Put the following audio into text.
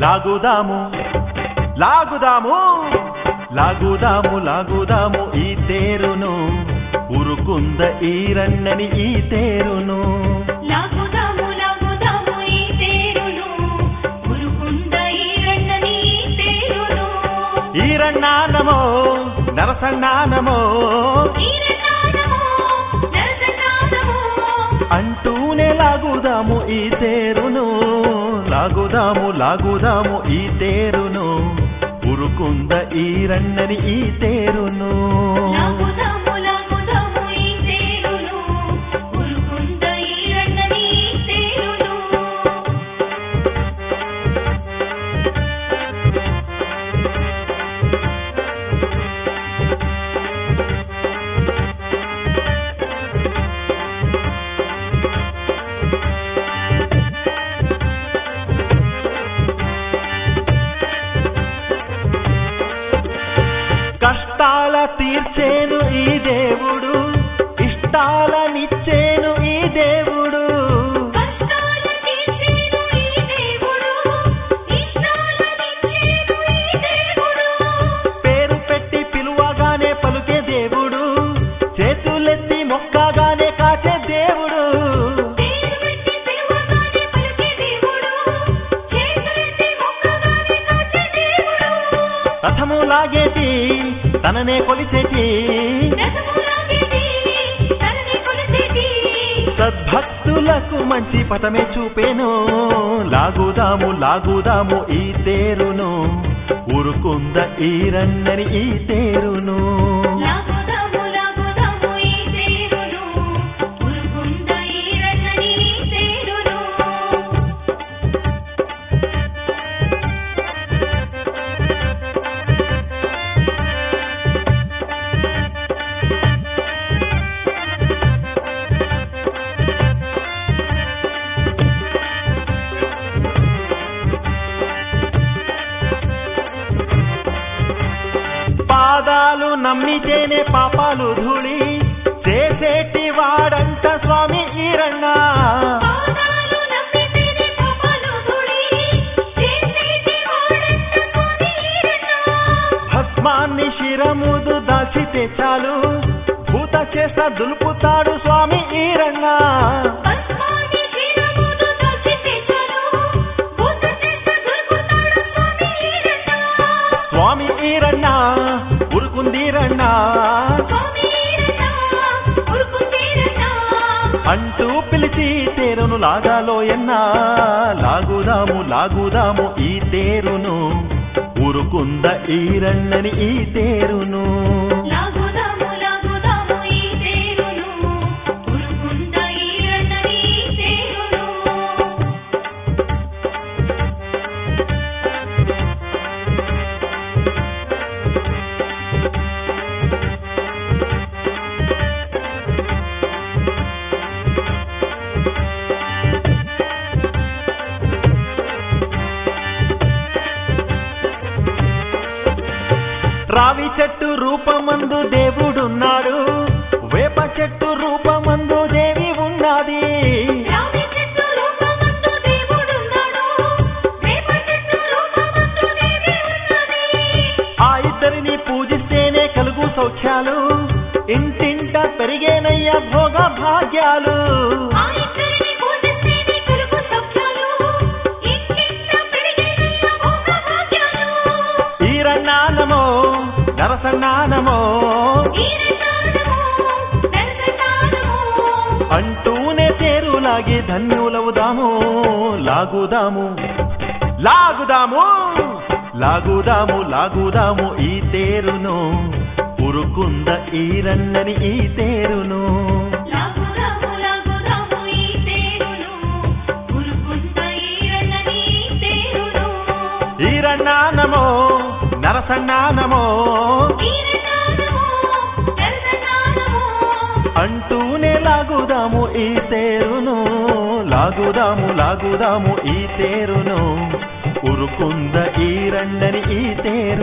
లాగుదాము లాగుదాము లాగుదాము లాగుదాము ఈ తేరును ఉరుకుంద ఈరన్నని ఈ తేరును లాగుదాము లాగుదాము ఈ తేరును ఉరుకుంద ఈరన్నని ఈ తేరును ఈరన్నానమో నరసన్నానమో అంటూనే లాగుదాము ఈ తేరును లాగుదాము లాగుదాము ఈ తేరును ఉరుకుంద ఈరన్నని ఈ తేరును లాగుదాము లాగుదాము ఈ తేరును ఉరుకుంద ఈరన్నని ఈ తేరును కష్టాల తీర్చేను ఈ దేవుడు ఇష్టాలనిచ్చేను ఈ దేవుడు కష్టాల తీర్చేను ఈ దేవుడు ఇష్టాలనిచ్చేను ఈ దేవుడు పేరు పెట్టి పిలువగానే పలుకే దేవుడు చేతులెత్తి మొక్కగానే కాచే దేవుడు పేరు పెట్టి పిలువగానే పలికే దేవుడు చేతులెత్తి మొక్కగానే కాచే దేవుడు రథము లాగేటి తననే కొలిచేటి సద్భక్తులకు మంచి పటమే చూపేను లాగుదాము లాగుదాము ఈ తేరును ఉరుకుంద ఈరన్నని ఈ తేరును లాగుదాము లాగుదాము ఈ తేరును ఉరుకుంద ఈరన్నని ఈ తేరును పాదాలు నమ్మితేనే పాపాలు ధూళి చేసేటి వాడంట స్వామి ఈరన్న పాదాలు నమ్మితేనే పాపాలు ధూళి చేసేటి వాడంట స్వామి ఈరన్న భస్మాన్ని శిరముదు దాచితే చాలు భూత చేష్ట దులుపుతాడు స్వామి ఈరన్న భస్మాన్ని శిరముదు దాచితే చాలు భూత చేష్ట దులుపుతాడు స్వామి ఈరన్న స్వామి ఈరన్న ఉరుకుందీరన్న స్వామి ఈరన్న ఉరుకుందీరన్న అంటూ పిలిచి తేరును లాగాలోయన్నా లాగుదాము లాగుదాము ఈ తేరును ఉరుకుంద ఈరన్నని ఈ తేరును లాగుదాము లాగుదాము ఈ తేరును ఉరుకుంద ఈరన్నని ఈ తేరును రావి చెట్టు రూపమందు దేవుడున్నాడు వేప చెట్టు రూపమందు దేవి ఉన్నది రావి చెట్టు రూపమందు దేవుడున్నాడు వేప చెట్టు రూపమందు దేవి ఉన్నది ఆ ఇద్దరిని పూజిస్తేనే కలుగు సౌఖ్యాలు ఇంటింట పెరిగేనయ్య భోగ భాగ్యాలు ఆ ఇద్దరిని పూజిస్తేనే కలుగు సౌఖ్యాలు ఇంటింట పెరిగేనయ్య భోగ భాగ్యాలు ఈరన్నానమో నరసన్నానమో ఈరన్నానమో నరసన్నానమో అంటూనే తేరులాగి ధన్యులవుదాము లాగుదాము లాగుదాము లాగుదాము లాగుదాము ఈ తేరును ఉరుకుంద ఈరన్నని ఈ తేరును లాగుదాము లాగుదాము ఈ తేరును ఉరుకుంద ఈరన్నని ఈ తేరును ఈరన్నానమో నరసన్నానమో ఈరన్నానమో నరసన్నానమో అంటూనే లాగుదాము ఈ తేరును లాగుదాము లాగుదాము ఈ తేరును ఉరుకుంద ఈరన్నని ఈ తేరు